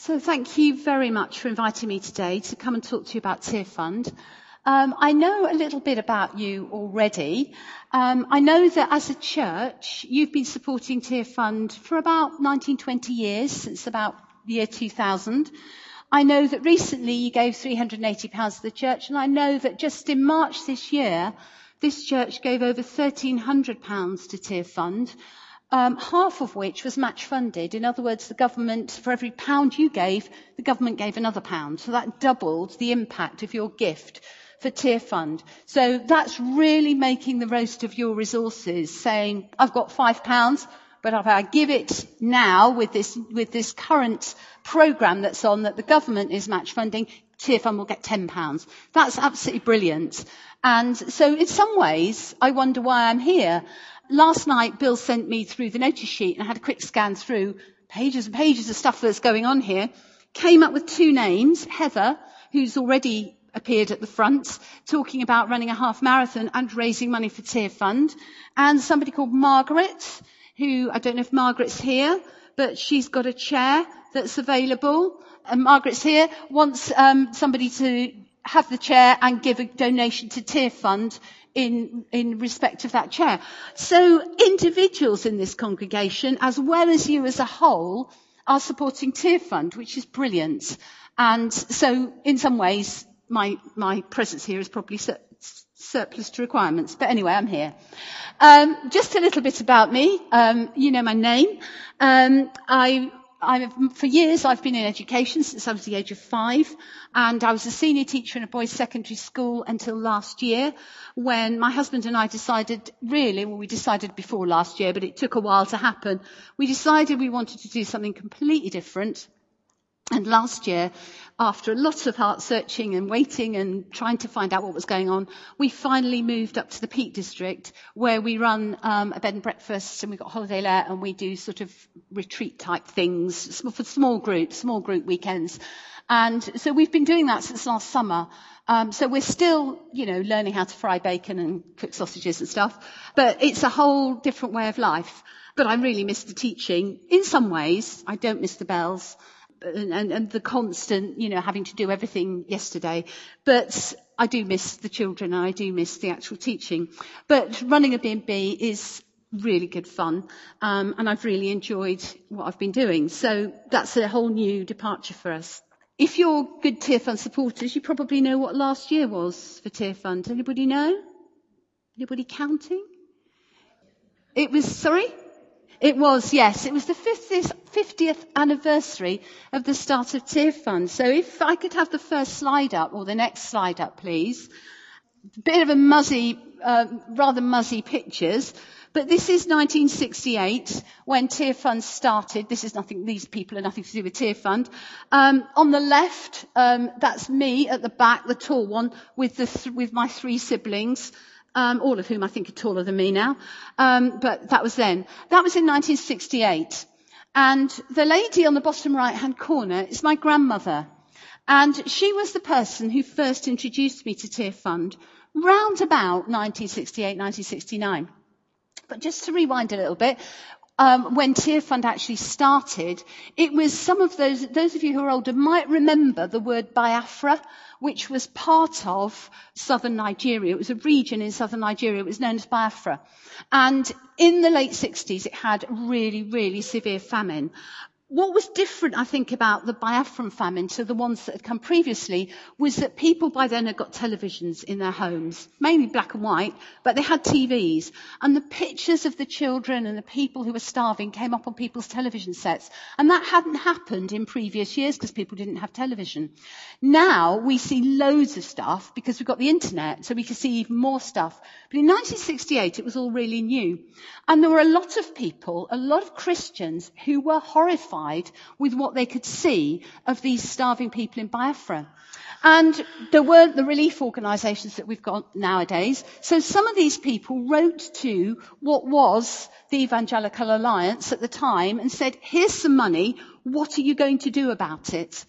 So thank you very much for inviting me today to come and talk to you about Tear Fund. I know a little bit about you already. I know that as a church, you've been supporting Tear Fund for about 19, 20 years, since about the year 2000. I know that recently you gave £380 to the church, and I know that just in March this year, this church gave over £1,300 to Tear Fund. Half of which was match funded. In other words, the government, for every pound you gave, the government gave another pound. So that doubled the impact of your gift for Tear Fund. So that's really making the most of your resources, saying, I've got £5, but if I give it now with this current programme that's on that the government is match funding, Tear Fund will get £10. That's absolutely brilliant. And so in some ways, I wonder why I'm here. Last night, Bill sent me through the notice sheet and I had a quick scan through pages and pages of stuff that's going on here. Came up with two names, Heather, who's already appeared at the front, talking about running a half marathon and raising money for Tear Fund, and somebody called Margaret, who, I don't know if Margaret's here, but she's got a chair that's available. And Margaret's here, wants somebody to have the chair and give a donation to Tear Fund in respect of that chair. So individuals in this congregation, as well as you as a whole, are supporting Tear Fund, which is brilliant. And so in some ways, my presence here is probably surplus to requirements. But anyway, I'm here. Just a little bit about me. You know my name. For years, I've been in education since I was the age of 5, and I was a senior teacher in a boys' secondary school until last year, when my husband and I decided, we decided before last year, but it took a while to happen. We decided we wanted to do something completely different. And last year, after a lot of heart searching and waiting and trying to find out what was going on, we finally moved up to the Peak District, where we run a bed and breakfast, and we've got holiday let, and we do sort of retreat type things for small group weekends. And so we've been doing that since last summer. So we're still, learning how to fry bacon and cook sausages and stuff, but it's a whole different way of life. But I really miss the teaching. In some ways, I don't miss the bells. And the constant, having to do everything yesterday. But I do miss the children and I do miss the actual teaching. But running a B&B is really good fun. And I've really enjoyed what I've been doing. So that's a whole new departure for us. If you're good Tear Fund supporters, you probably know what last year was for Tear Fund. Anybody know? Anybody counting? It was the 50th anniversary of the start of Tear Fund. So if I could have the first slide up, or the next slide up, please. A bit of a rather muzzy pictures. But this is 1968, when Tear Fund started. These people are nothing to do with Tear Fund. On the left, that's me at the back, the tall one, with my 3 siblings. All of whom I think are taller than me now. But that was then. That was in 1968. And the lady on the bottom right-hand corner is my grandmother. And she was the person who first introduced me to Tear Fund round about 1968, 1969. But just to rewind a little bit, when Tear Fund actually started, it was some of those of you who are older might remember the word Biafra, which was part of southern Nigeria. It was a region in southern Nigeria. It was known as Biafra. And in the late 60s, it had really, really severe famine. What was different, I think, about the Biafran famine to the ones that had come previously was that people by then had got televisions in their homes, mainly black and white, but they had TVs. And the pictures of the children and the people who were starving came up on people's television sets. And that hadn't happened in previous years because people didn't have television. Now we see loads of stuff because we've got the internet, so we can see even more stuff. But in 1968, it was all really new. And there were a lot of people, a lot of Christians, who were horrified with what they could see of these starving people in Biafra. And there weren't the relief organisations that we've got nowadays. So some of these people wrote to what was the Evangelical Alliance at the time and said, here's some money, what are you going to do about it?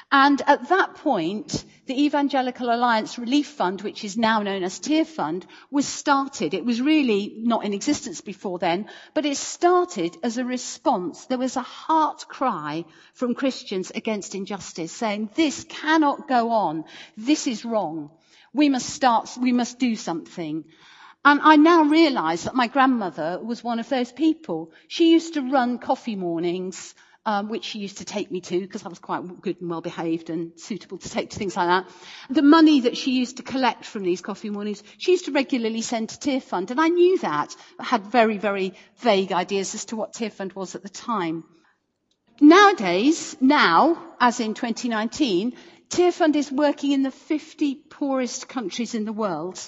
And at that point, the Evangelical Alliance Relief Fund, which is now known as Tear Fund, was started. It was really not in existence before then, but it started as a response. There was a heart cry from Christians against injustice, saying, this cannot go on. This is wrong. We must do something. And I now realise that my grandmother was one of those people. She used to run coffee mornings, which she used to take me to because I was quite good and well behaved and suitable to take to things like that. The money that she used to collect from these coffee mornings, she used to regularly send to Tear Fund. And I knew that. I had very, very vague ideas as to what Tear Fund was at the time. Nowadays, as in 2019, Tear Fund is working in the 50 poorest countries in the world.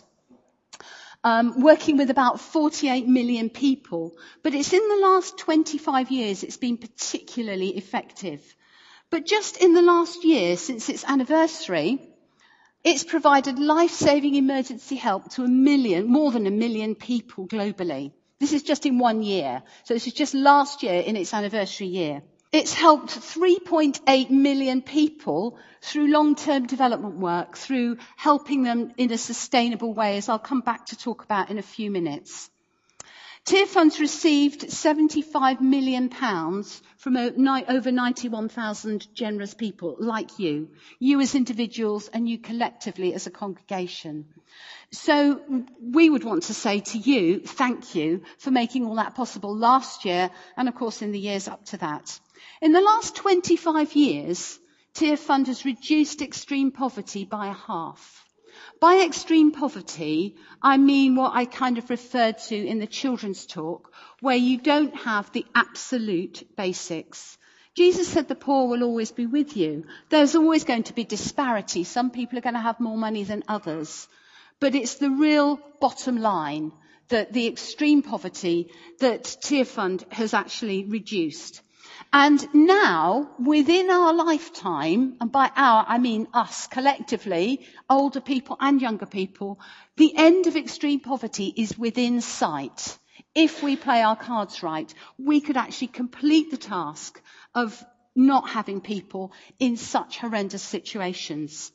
Working with about 48 million people. But it's in the last 25 years it's been particularly effective. But just in the last year, since its anniversary, it's provided life-saving emergency help to more than 1 million people globally. This is just in 1 year. So this is just last year in its anniversary year. It's helped 3.8 million people through long-term development work, through helping them in a sustainable way, as I'll come back to talk about in a few minutes. Tear Fund's received £75 million from over 91,000 generous people like you as individuals and you collectively as a congregation. So we would want to say to you, thank you for making all that possible last year and of course in the years up to that. In the last 25 years, Tear Fund has reduced extreme poverty by half. By extreme poverty, I mean what I kind of referred to in the children's talk, where you don't have the absolute basics. Jesus said the poor will always be with you. There's always going to be disparity. Some people are going to have more money than others. But it's the real bottom line, that the extreme poverty that Tear Fund has actually reduced. And now, within our lifetime, and by our, I mean us collectively, older people and younger people, the end of extreme poverty is within sight. If we play our cards right, we could actually complete the task of not having people in such horrendous situations.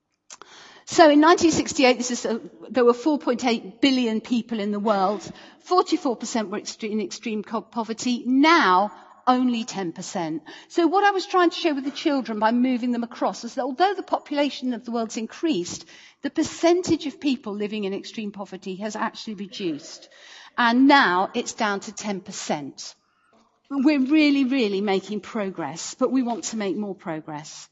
So in 1968, there were 4.8 billion people in the world. 44% were in extreme poverty. Now, only 10%. So what I was trying to show with the children by moving them across is that although the population of the world's increased, the percentage of people living in extreme poverty has actually reduced. And now it's down to 10%. We're really, really making progress, but we want to make more progress.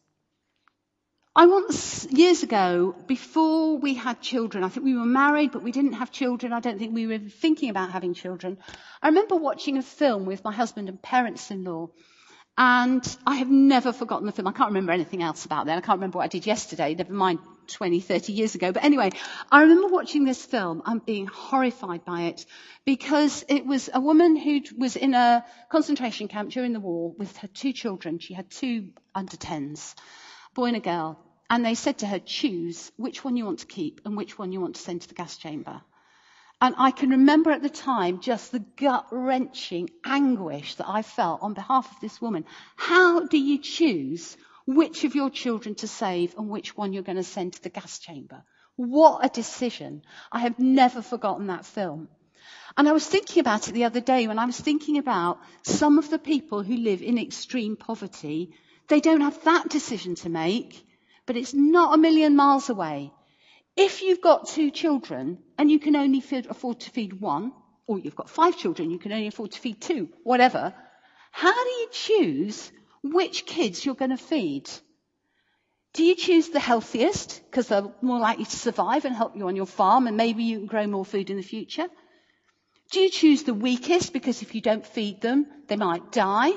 Years ago, before we had children, I think we were married, but we didn't have children. I don't think we were thinking about having children. I remember watching a film with my husband and parents-in-law, and I have never forgotten the film. I can't remember anything else about that. I can't remember what I did yesterday, never mind 20, 30 years ago. But anyway, I remember watching this film and being horrified by it, because it was a woman who was in a concentration camp during the war with her 2 children. She had 2 under 10s, a boy and a girl. And they said to her, choose which one you want to keep and which one you want to send to the gas chamber. And I can remember at the time just the gut-wrenching anguish that I felt on behalf of this woman. How do you choose which of your children to save and which one you're going to send to the gas chamber? What a decision. I have never forgotten that film. And I was thinking about it the other day when I was thinking about some of the people who live in extreme poverty. They don't have that decision to make. But it's not a million miles away. If you've got 2 children and you can only afford to feed 1, or you've got 5 children, you can only afford to feed 2, whatever, how do you choose which kids you're going to feed? Do you choose the healthiest because they're more likely to survive and help you on your farm and maybe you can grow more food in the future? Do you choose the weakest because if you don't feed them, they might die?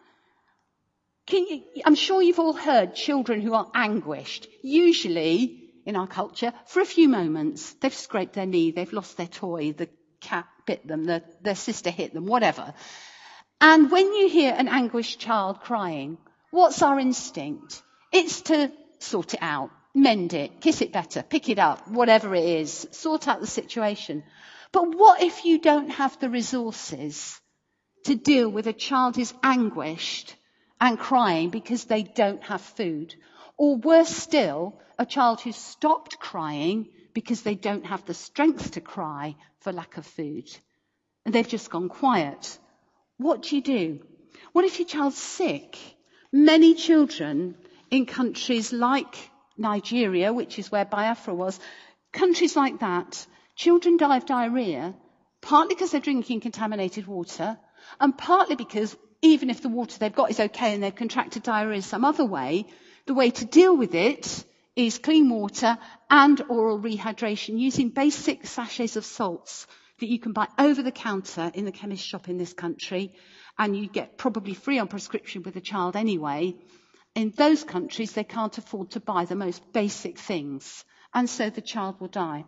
I'm sure you've all heard children who are anguished, usually in our culture, for a few moments. They've scraped their knee, they've lost their toy, the cat bit them, their sister hit them, whatever. And when you hear an anguished child crying, what's our instinct? It's to sort it out, mend it, kiss it better, pick it up, whatever it is, sort out the situation. But what if you don't have the resources to deal with a child who's anguished and crying because they don't have food? Or worse still, a child who's stopped crying because they don't have the strength to cry for lack of food. And they've just gone quiet. What do? What if your child's sick? Many children in countries like Nigeria, which is where Biafra was, countries like that, children die of diarrhea, partly because they're drinking contaminated water, and partly because even if the water they've got is okay and they've contracted diarrhea some other way, the way to deal with it is clean water and oral rehydration using basic sachets of salts that you can buy over the counter in the chemist shop in this country, and you get probably free on prescription with a child anyway. In those countries, they can't afford to buy the most basic things, and so the child will die.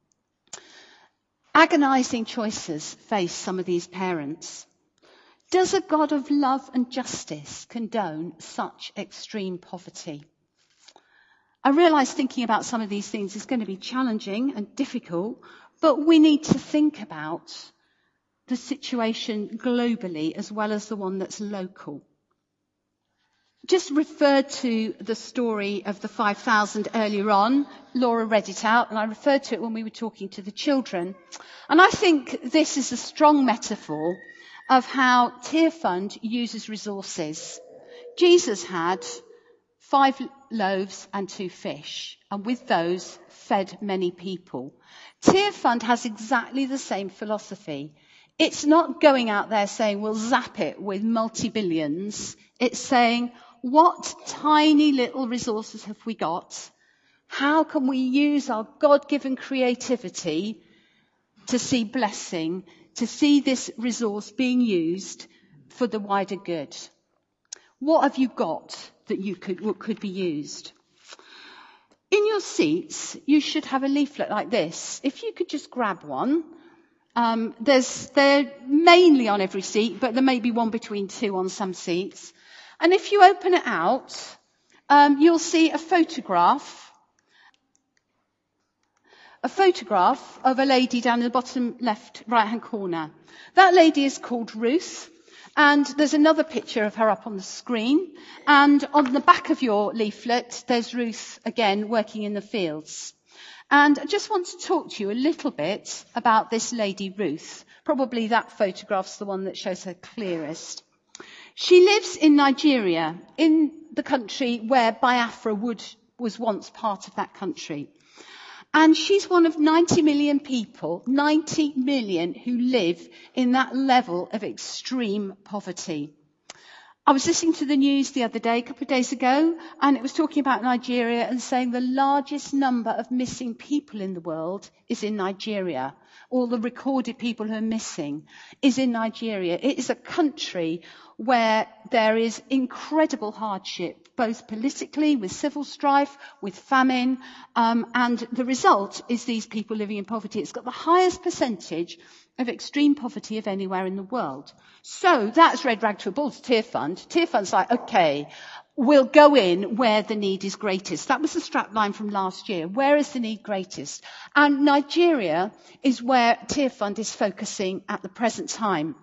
Agonizing choices face some of these parents. Does a God of love and justice condone such extreme poverty? I realise thinking about some of these things is going to be challenging and difficult, but we need to think about the situation globally as well as the one that's local. Just referred to the story of the 5,000 earlier on. Laura read it out, and I referred to it when we were talking to the children. And I think this is a strong metaphor of how Tear Fund uses resources. Jesus had 5 loaves and 2 fish, and with those fed many people. Tear Fund has exactly the same philosophy. It's not going out there saying we'll zap it with multi-billions. It's saying, what tiny little resources have we got? How can we use our God-given creativity to see blessing, to see this resource being used for the wider good? What have you got that what could be used? In your seats, you should have a leaflet like this. If you could just grab one. They're mainly on every seat, but there may be one between 2 on some seats. And if you open it out, you'll see a photograph of a lady down in the bottom left, right-hand corner. That lady is called Ruth, and there's another picture of her up on the screen. And on the back of your leaflet, there's Ruth again working in the fields. And I just want to talk to you a little bit about this lady Ruth. Probably that photograph's the one that shows her clearest. She lives in Nigeria, in the country where Biafra was once part of that country. And she's one of 90 million people, 90 million who live in that level of extreme poverty. I was listening to the news the other day, a couple of days ago, and it was talking about Nigeria and saying the largest number of missing people in the world is in Nigeria. All the recorded people who are missing is in Nigeria. It is a country where there is incredible hardship, both politically, with civil strife, with famine, and the result is these people living in poverty. It's got the highest percentage of extreme poverty of anywhere in the world. So that's red rag to a bull to Tear Fund. Tear Fund's like, okay, we'll go in where the need is greatest. That was the strap line from last year. Where is the need greatest? And Nigeria is where Tear Fund is focusing at the present time.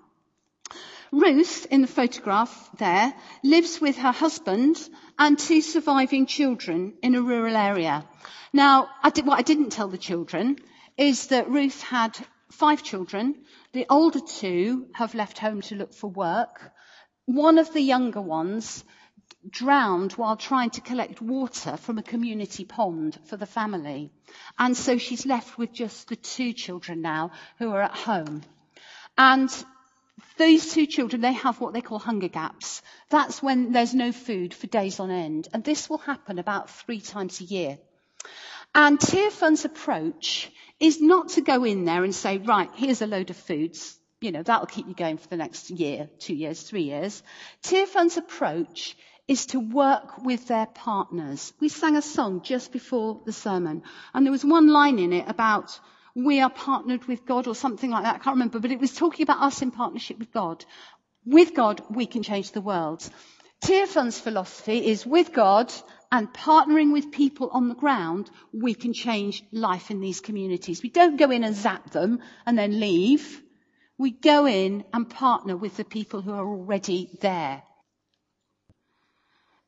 Ruth, in the photograph there, lives with her husband and 2 surviving children in a rural area. Now, what I didn't tell the children is that Ruth had 5 children. The older 2 have left home to look for work. One of the younger ones drowned while trying to collect water from a community pond for the family. And so she's left with just the 2 children now who are at home. And these 2 children, they have what they call hunger gaps. That's when there's no food for days on end. And this will happen about 3 times a year. And Tear Fund's approach is not to go in there and say, right, here's a load of foods. That'll keep you going for the next year, 2 years, 3 years. Tear Fund's approach is to work with their partners. We sang a song just before the sermon, and there was one line in it about we are partnered with God or something like that. I can't remember, but it was talking about us in partnership with God. With God, we can change the world. Tear Fund's philosophy is with God and partnering with people on the ground, we can change life in these communities. We don't go in and zap them and then leave. We go in and partner with the people who are already there.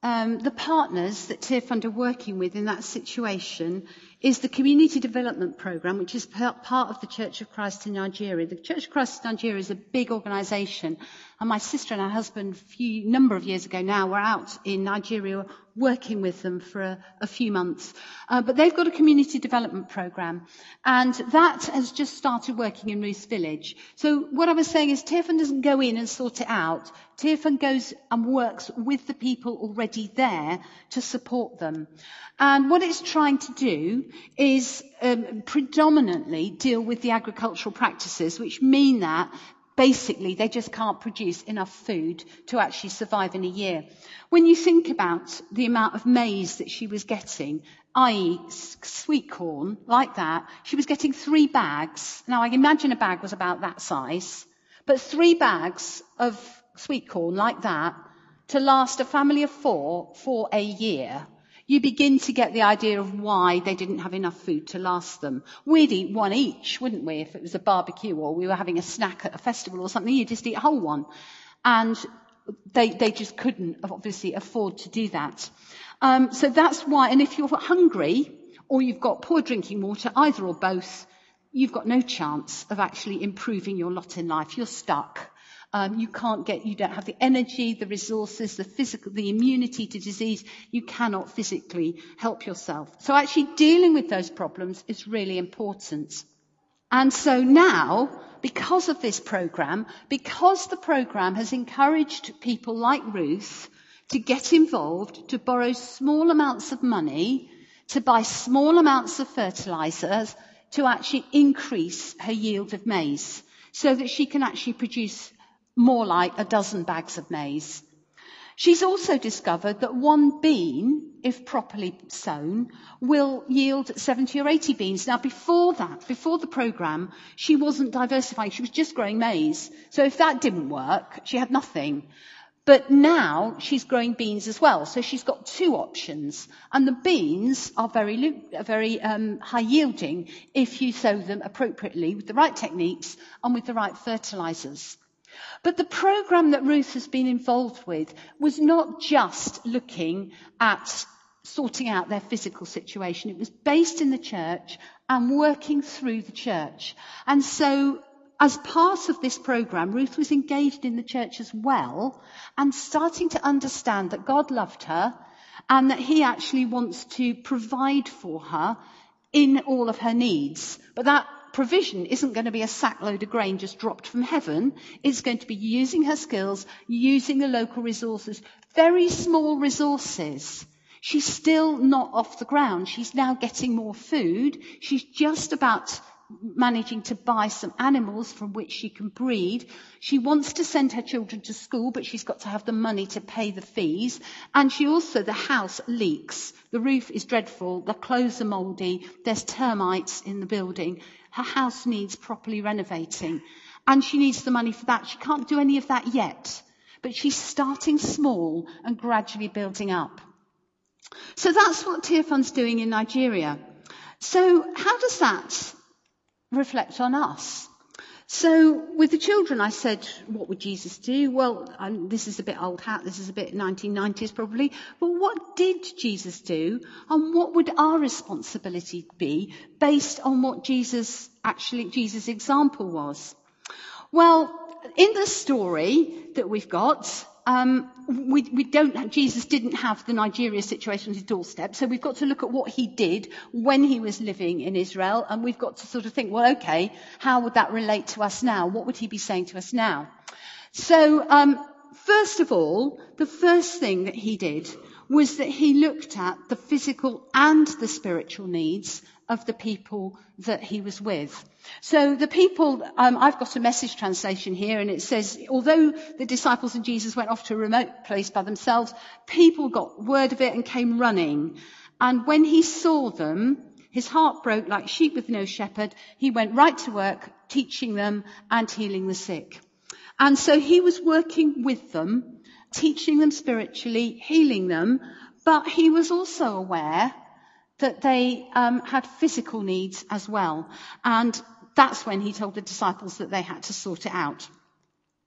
the partners that Tearfund are working with in that situation is the Community Development Programme, which is part of the Church of Christ in Nigeria. The Church of Christ in Nigeria is a big organisation, and my sister and her husband a number of years ago now were out in Nigeria working with them for a few months. But they've got a Community Development Programme, and that has just started working in Ruth's Village. So what I was saying is Tearfund doesn't go in and sort it out. Tearfund goes and works with the people already there to support them. And what it's trying to do is predominantly deal with the agricultural practices, which mean that basically they just can't produce enough food to actually survive in a year. When you think about the amount of maize that she was getting, i.e. sweet corn, like that, she was getting 3 bags. Now I imagine a bag was about that size, but 3 bags of sweet corn like that to last a family of 4 for a year. You begin to get the idea of why they didn't have enough food to last them. We'd eat 1 each, wouldn't we, if it was a barbecue or we were having a snack at a festival or something, you'd just eat a whole one. And they just couldn't obviously afford to do that. So that's why, and if you're hungry or you've got poor drinking water, either or both, you've got no chance of actually improving your lot in life. You're stuck. You don't have the energy, the resources, the immunity to disease. You cannot physically help yourself. So actually dealing with those problems is really important. And so now, because of this programme, because the programme has encouraged people like Ruth to get involved, to borrow small amounts of money, to buy small amounts of fertilisers, to actually increase her yield of maize, so that she can actually produce more like 12 bags of maize. She's also discovered that 1 bean, if properly sown, will yield 70 or 80 beans. Now before the programme, she wasn't diversifying, she was just growing maize. So if that didn't work, she had nothing. But now she's growing beans as well, so she's got 2 options. And the beans are very high yielding if you sow them appropriately with the right techniques and with the right fertilisers. But the programme that Ruth has been involved with was not just looking at sorting out their physical situation. It was based in the church and working through the church. And so as part of this programme, Ruth was engaged in the church as well and starting to understand that God loved her and that he actually wants to provide for her in all of her needs. But that provision isn't going to be a sackload of grain just dropped from heaven. It's going to be using her skills, using the local resources, very small resources. She's still not off the ground. She's now getting more food. She's just about managing to buy some animals from which she can breed. She wants to send her children to school, but she's got to have the money to pay the fees. And the house leaks. The roof is dreadful. The clothes are mouldy. There's termites in the building. Her house needs properly renovating. And she needs the money for that. She can't do any of that yet. But she's starting small and gradually building up. So that's what Tearfund's doing in Nigeria. So how does that reflect on us? So with the children, I said, what would Jesus do? Well, this is a bit old hat. This is a bit 1990s probably. But what did Jesus do? And what would our responsibility be based on what Jesus' example was? Well, in the story that we've got, Jesus didn't have the Nigeria situation on his doorstep, so we've got to look at what he did when he was living in Israel, and we've got to sort of think, well, okay, how would that relate to us now? What would he be saying to us now? So, first of all, the first thing that he did was that he looked at the physical and the spiritual needs of the people that he was with. So the people, I've got a Message translation here, and it says, although the disciples and Jesus went off to a remote place by themselves, people got word of it and came running. And when he saw them, his heart broke like sheep with no shepherd. He went right to work, teaching them and healing the sick. And so he was working with them, teaching them spiritually, healing them, but he was also aware that they had physical needs as well. And that's when he told the disciples that they had to sort it out.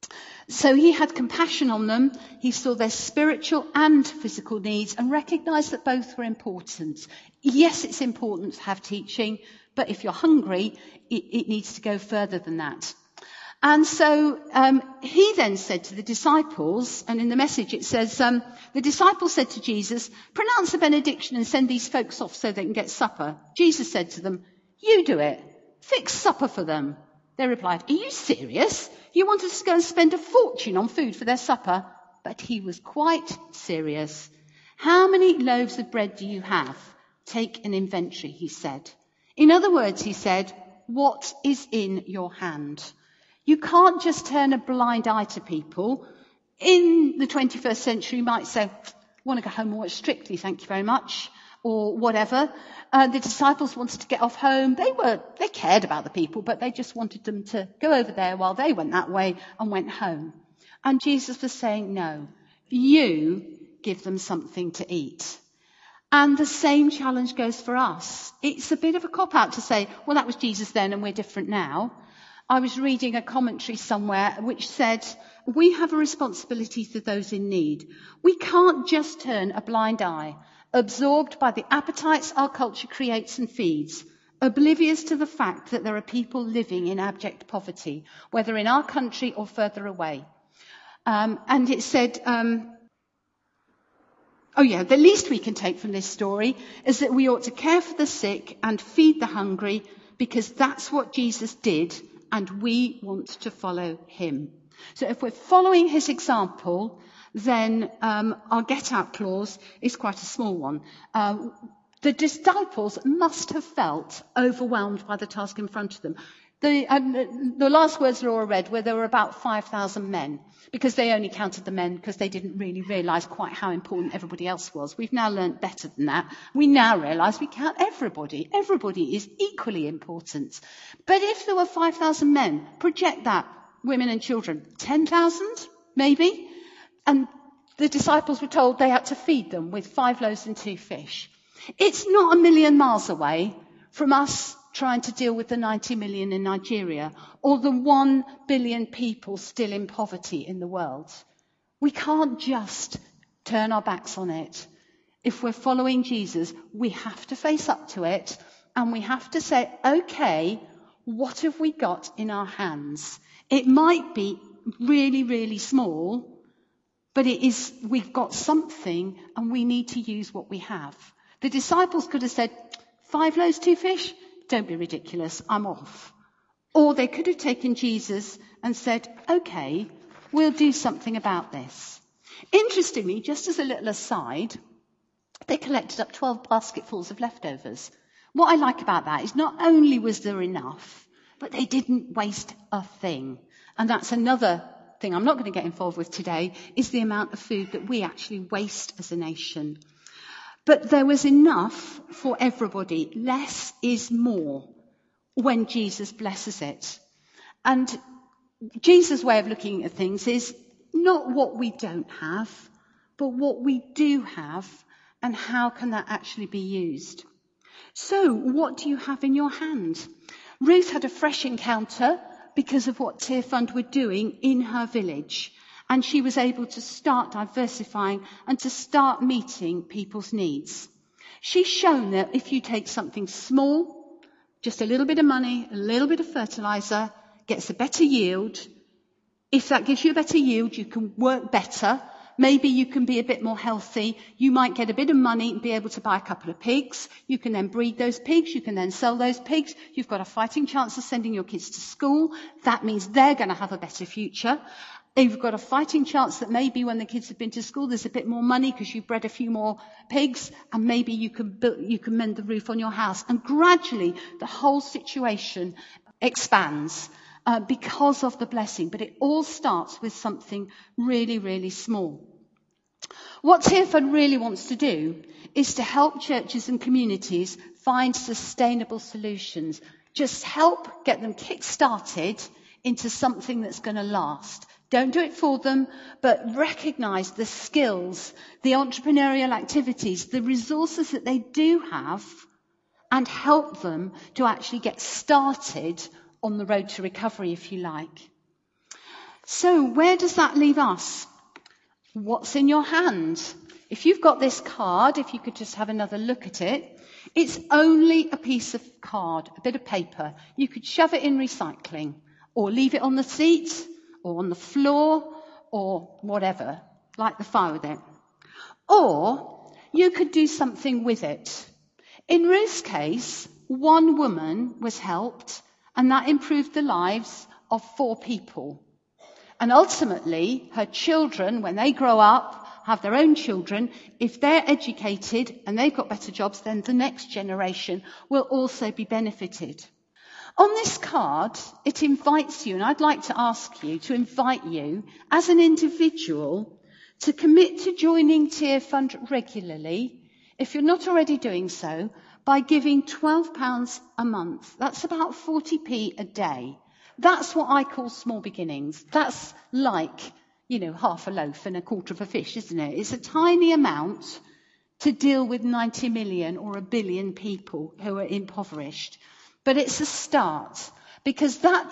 So he had compassion on them. He saw their spiritual and physical needs and recognized that both were important. Yes, it's important to have teaching, but if you're hungry, it needs to go further than that. And so he then said to the disciples, and in the message it says, the disciples said to Jesus, pronounce a benediction and send these folks off so they can get supper. Jesus said to them, you do it. Fix supper for them. They replied, are you serious? You want us to go and spend a fortune on food for their supper? But he was quite serious. How many loaves of bread do you have? Take an inventory, he said. In other words, he said, what is in your hand? You can't just turn a blind eye to people. In the 21st century, you might say, I want to go home and watch Strictly, thank you very much, or whatever. The disciples wanted to get off home. They cared about the people, but they just wanted them to go over there while they went that way and went home. And Jesus was saying, no, you give them something to eat. And the same challenge goes for us. It's a bit of a cop-out to say, well, that was Jesus then and we're different now. I was reading a commentary somewhere which said, we have a responsibility to those in need. We can't just turn a blind eye, absorbed by the appetites our culture creates and feeds, oblivious to the fact that there are people living in abject poverty, whether in our country or further away. And it said, the least we can take from this story is that we ought to care for the sick and feed the hungry, because that's what Jesus did, and we want to follow him. So if we're following his example, then our get-out clause is quite a small one. The disciples must have felt overwhelmed by the task in front of them. The last words Laura read were there were about 5,000 men, because they only counted the men because they didn't really realise quite how important everybody else was. We've now learnt better than that. We now realise we count everybody. Everybody is equally important. But if there were 5,000 men, project that, women and children, 10,000 maybe? And the disciples were told they had to feed them with 5 loaves and 2 fish. It's not a million miles away from us trying to deal with the 90 million in Nigeria or the 1 billion people still in poverty in the world. We can't just turn our backs on it. If we're following Jesus, we have to face up to it and we have to say, okay, what have we got in our hands? It might be really, really small, but we've got something and we need to use what we have. The disciples could have said, 5 loaves, 2 fish? Don't be ridiculous, I'm off. Or they could have taken Jesus and said, okay, we'll do something about this. Interestingly, just as a little aside, they collected up 12 basketfuls of leftovers. What I like about that is not only was there enough, but they didn't waste a thing. And that's another thing I'm not going to get involved with today, is the amount of food that we actually waste as a nation. But there was enough for everybody. Less is more when Jesus blesses it. And Jesus' way of looking at things is not what we don't have, but what we do have and how can that actually be used. So what do you have in your hand? Ruth had a fresh encounter because of what Tear Fund were doing in her village. And she was able to start diversifying and to start meeting people's needs. She's shown that if you take something small, just a little bit of money, a little bit of fertilizer, gets a better yield. If that gives you a better yield, you can work better. Maybe you can be a bit more healthy. You might get a bit of money and be able to buy a couple of pigs. You can then breed those pigs. You can then sell those pigs. You've got a fighting chance of sending your kids to school. That means they're going to have a better future. You've got a fighting chance that maybe when the kids have been to school, there's a bit more money because you've bred a few more pigs, and maybe you can mend the roof on your house. And gradually, the whole situation expands because of the blessing. But it all starts with something really, really small. What Tear Fund really wants to do is to help churches and communities find sustainable solutions. Just help get them kick-started into something that's going to last. Don't do it for them, but recognise the skills, the entrepreneurial activities, the resources that they do have, and help them to actually get started on the road to recovery, if you like. So where does that leave us? What's in your hand? If you've got this card, if you could just have another look at it, it's only a piece of card, a bit of paper. You could shove it in recycling or leave it on the seat or on the floor or whatever, light the fire with it. Or you could do something with it. In Ruth's case, one woman was helped, and that improved the lives of 4 people. And ultimately, her children, when they grow up, have their own children, if they're educated and they've got better jobs, then the next generation will also be benefited. On this card, it invites you, and I'd like to ask you to invite you as an individual to commit to joining Tear Fund regularly, if you're not already doing so, by giving £12 a month. That's about 40p a day. That's what I call small beginnings. That's like, half a loaf and a quarter of a fish, isn't it? It's a tiny amount to deal with 90 million or 1 billion people who are impoverished. But it's a start, because that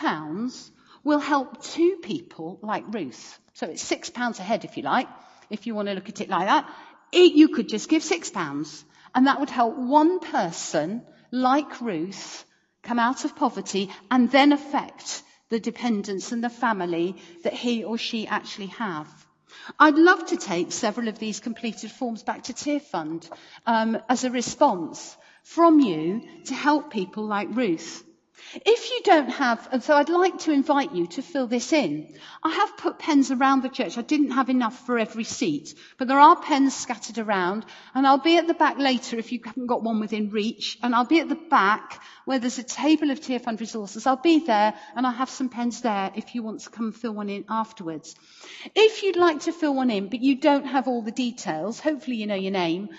£12 will help 2 people like Ruth. So it's £6 a head, if you like, if you want to look at it like that. You could just give £6, and that would help 1 person like Ruth come out of poverty and then affect the dependents and the family that he or she actually have. I'd love to take several of these completed forms back to Tear Fund as a response from you to help people like Ruth. If you don't have, and so I'd like to invite you to fill this in. I have put pens around the church. I didn't have enough for every seat, but there are pens scattered around, and I'll be at the back later if you haven't got one within reach, and I'll be at the back where there's a table of Tear Fund resources. I'll be there, and I have some pens there if you want to come fill one in afterwards. If you'd like to fill one in, but you don't have all the details, hopefully you know your name,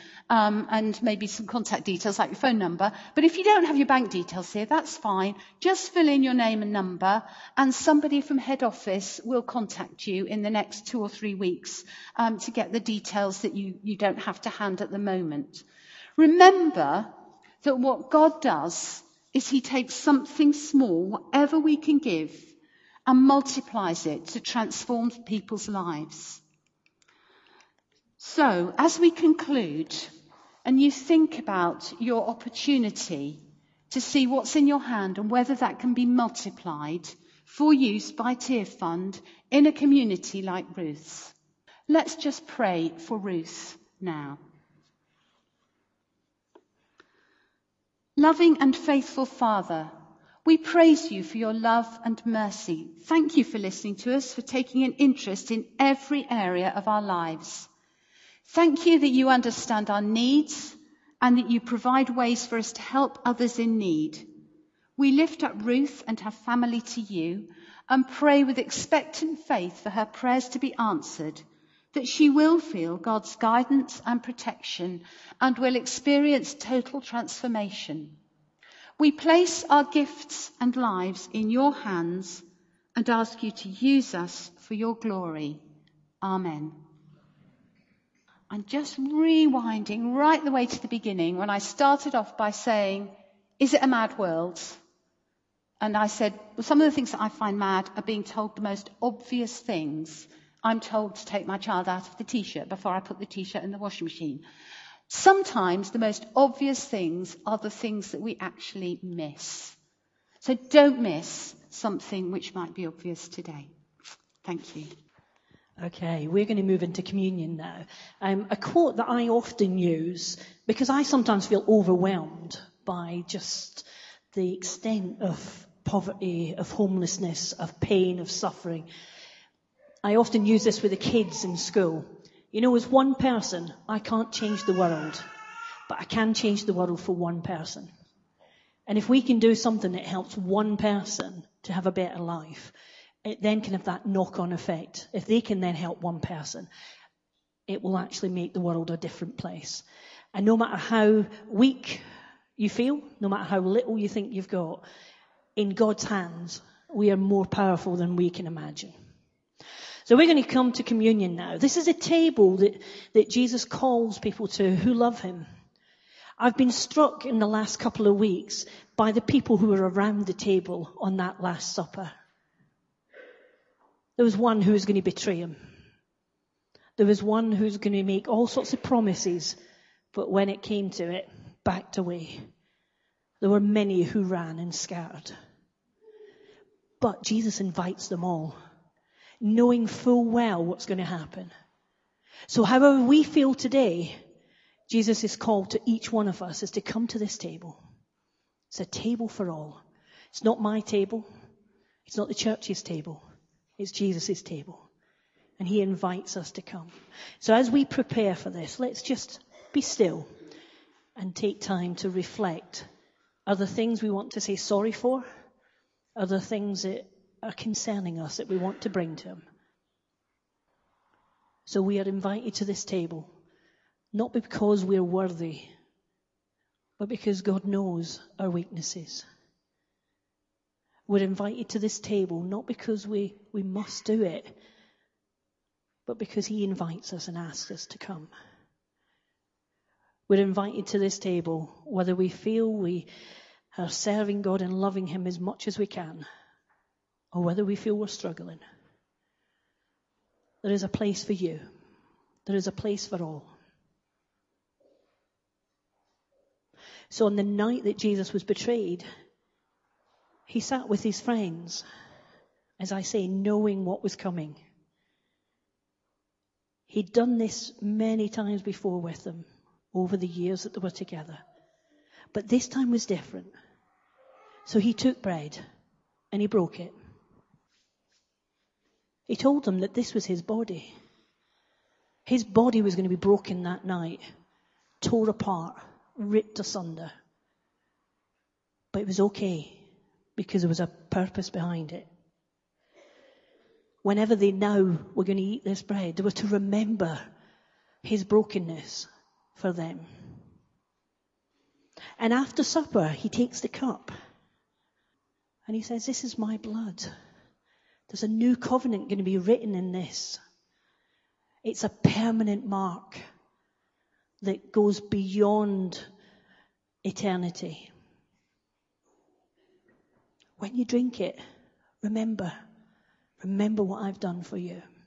and maybe some contact details like your phone number. But if you don't have your bank details here, that's fine. Just fill in your name and number, and somebody from head office will contact you in the next 2 or 3 weeks to get the details that you don't have to hand at the moment. Remember that what God does is he takes something small, whatever we can give, and multiplies it to transform people's lives. So, as we conclude, and you think about your opportunity to see what's in your hand and whether that can be multiplied for use by Tear Fund in a community like Ruth's. Let's just pray for Ruth now. Loving and faithful Father, we praise you for your love and mercy. Thank you for listening to us, for taking an interest in every area of our lives. Thank you that you understand our needs and that you provide ways for us to help others in need. We lift up Ruth and her family to you and pray with expectant faith for her prayers to be answered, that she will feel God's guidance and protection and will experience total transformation. We place our gifts and lives in your hands and ask you to use us for your glory. Amen. I'm just rewinding right the way to the beginning when I started off by saying, is it a mad world? And I said, well, some of the things that I find mad are being told the most obvious things. I'm told to take my child out of the t-shirt before I put the t-shirt in the washing machine. Sometimes the most obvious things are the things that we actually miss. So don't miss something which might be obvious today. Thank you. Okay, we're going to move into communion now. A quote that I often use, because I sometimes feel overwhelmed by just the extent of poverty, of homelessness, of pain, of suffering. I often use this with the kids in school. As one person, I can't change the world, but I can change the world for one person. And if we can do something that helps one person to have a better life, it then can have that knock-on effect. If they can then help one person, it will actually make the world a different place. And no matter how weak you feel, no matter how little you think you've got, in God's hands, we are more powerful than we can imagine. So we're going to come to communion now. This is a table that Jesus calls people to who love him. I've been struck in the last couple of weeks by the people who were around the table on that Last Supper. There was one who was going to betray him. There was one who was going to make all sorts of promises, but when it came to it, backed away. There were many who ran and scattered. But Jesus invites them all, knowing full well what's going to happen. So however we feel today, Jesus' call to each one of us is to come to this table. It's a table for all. It's not my table. It's not the church's table. It's Jesus' table. And he invites us to come. So as we prepare for this, let's just be still and take time to reflect. Are there things we want to say sorry for? Are there things that are concerning us that we want to bring to him? So we are invited to this table, not because we're worthy, but because God knows our weaknesses. We're invited to this table not because we must do it, but because he invites us and asks us to come. We're invited to this table whether we feel we are serving God and loving him as much as we can, or whether we feel we're struggling. There is a place for you. There is a place for all. So on the night that Jesus was betrayed, he sat with his friends, as I say, knowing what was coming. He'd done this many times before with them over the years that they were together. But this time was different. So he took bread and he broke it. He told them that this was his body. His body was going to be broken that night, tore apart, ripped asunder. But it was okay because there was a purpose behind it. Whenever they now were going to eat this bread, they were to remember his brokenness for them. And after supper, he takes the cup and he says, "This is my blood. There's a new covenant going to be written in this. It's a permanent mark that goes beyond eternity. When you drink it, remember what I've done for you."